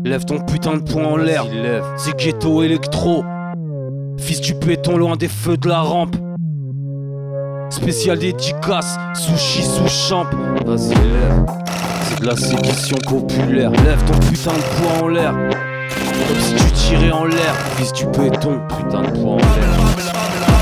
Lève ton putain de poing en l'air, c'est ghetto électro. Fils du béton loin des feux de la rampe. Spécial dédicace, sushi sous champ. Vas-y lève, c'est de la sédition populaire. Lève ton putain de poing en l'air, comme si tu tirais en l'air. Fils du béton, putain de poing en l'air.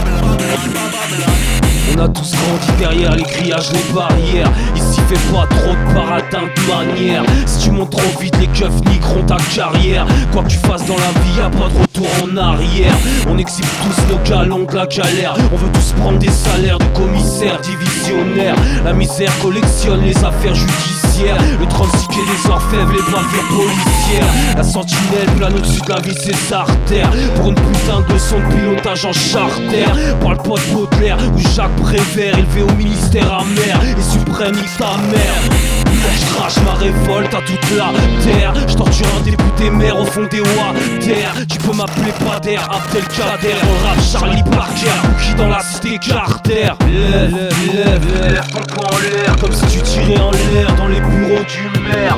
On a tous grandi derrière les grillages, les barrières. Ici fait pas trop de paradins de manière. Si tu montes trop vite, les keufs niqueront ta carrière. Quoi que tu fasses dans la vie, y'a pas de retour en arrière. On exhibe tous nos galons de la galère. On veut tous prendre des salaires de commissaires divisionnaires. La misère collectionne les affaires judiciaires. Le 36 quai des orfèvres, les bavures policières. La sentinelle plane au-dessus de la vie, ses artères. Pour une putain de leçon de pilotage en charter. Parle pas de Baudelaire ou Jacques Prévert, élevé au ministère amer et suprême nique ta mère. Je crache ma révolte à toute la terre. Je torture un député maire au fond des water. Tu peux m'appeler Pader, Abdelkader. On rap Charlie Parker, Bouki dans la cité Carter. Lève ton poing en l'air, comme si tu tirais en l'air dans les bureaux du maire.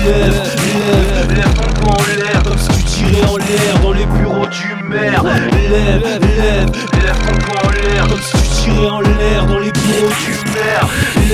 Lève ton poing en l'air, comme si tu tirais en l'air dans les bureaux du maire. Lève ton poing en l'air, comme si tu tirais en l'air dans les bureaux du maire.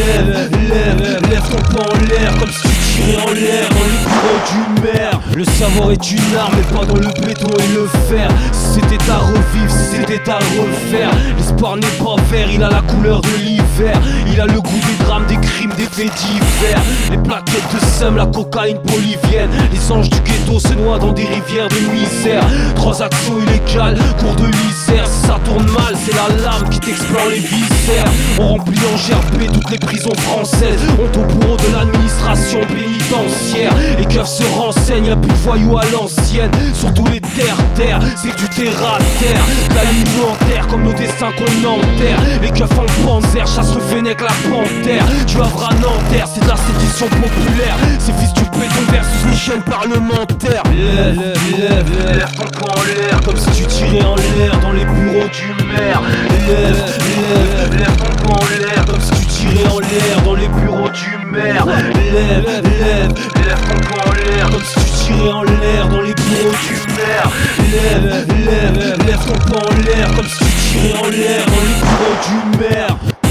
Lève ton poing en l'air, comme si tu tirais en l'air dans les bureaux du maire. Le savoir est une arme, mais pas dans le béton et le fer. Si c'était à revivre, si c'était à refaire. L'espoir n'est pas vert, il a la couleur de l'hiver. Il a le goût des drames, des crimes, des faits divers. Les plaquettes de seum, la cocaïne bolivienne. Les anges du ghetto se noient dans des rivières de misère. Transactions illégales, cours de l'Isère. Si ça tourne mal, c'est la lame qui t'explore les viscères. On remplit en gerbé toutes les prisons françaises. On au bourreau de l'administration pénitentiaire. Les keufs se renseignent, y'a plus de voyous à l'ancienne. Surtout les terre-terre, c'est du terre-à-terre. L'alimentaire comme nos destins qu'on enterre. Les keufs en panzer, chasse le fennec, la panthère. Tu havras Nanterre, c'est de la sédition populaire. C'est fils du béton versus les chaînes parlementaires. Lève ton poing en l'air, comme si tu tirais en l'air dans les bureaux du maire. Lève ton poing en l'air, comme si tu tirais en l'air dans les bureaux du maire. Lève ton poing en l'air, comme si tu tirais en l'air dans les bureaux du maire. Lève ton poing en l'air, comme si tu tirais en l'air dans les bureaux du maire.